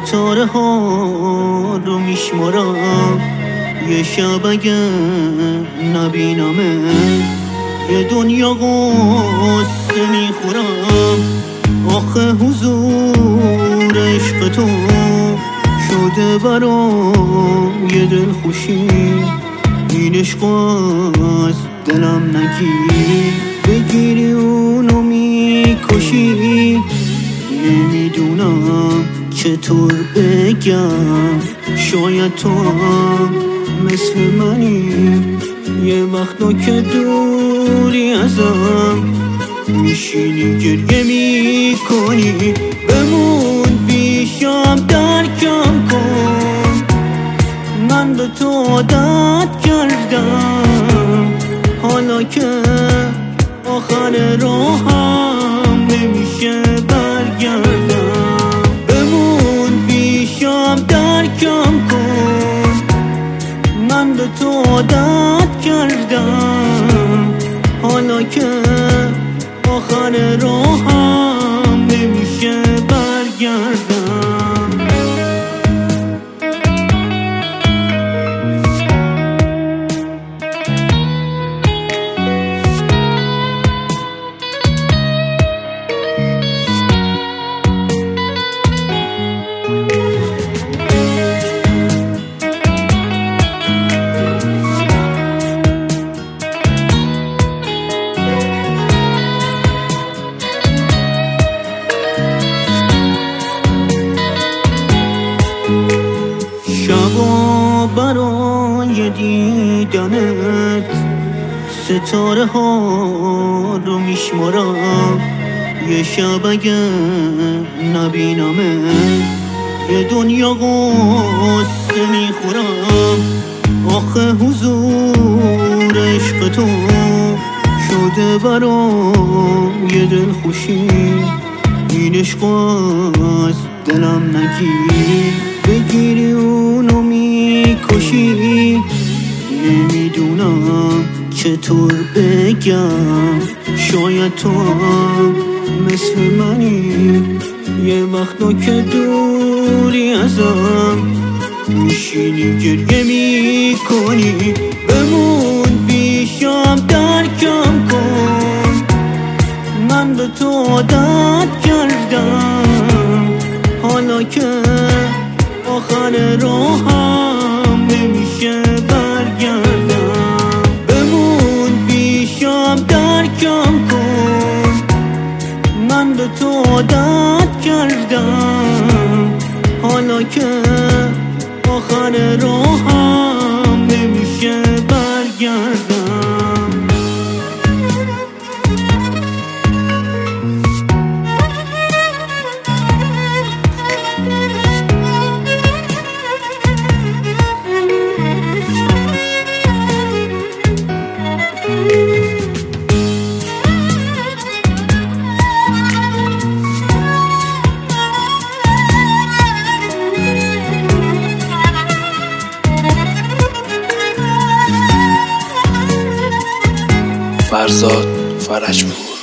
ستاره ها رو میشمارم، یه شب اگه نبینمه یه دنیا قصه میخورم. آخه حضور عشق تو شده برام یه دل خوشی، این عشق از دلم نگیری، بگیری اونو میکشی. نمیدونم چطور بگم، شاید تو هم مثل منی، یه وقتا که دوری ازم میشینی گریه میکنی. بمون پیشم درکم کن، من به تو عادت کردم، حالا که آخر راهم نمیشه برگردم. بمون پیشم درکم کن، من به تو عادت کردم، حالا که آخر راهم نمیشه برگردم. شبا برای دیدنت ستاره ها رو میشمارم، یه شب اگه نبینمه یه دنیا قصه میخورم. آخه حضور عشق تو شده برام یه دل خوشی، این عشق از دلم نگیری، بگیری اونو میکشی. نمیدونم چطور بگم، شاید تو هم مثل منی، یه وقتا که دوری ازم میشینی گریه میکنی. بمون پیشم درکم کن، من به تو عادت کردم، حالا که آخر راهم نمیشه برگردم. بمون پیشم درکم کن، من به تو عادت کردم، حالا که آخر راهم نمیشه برگردم. فرزاد فرجپور.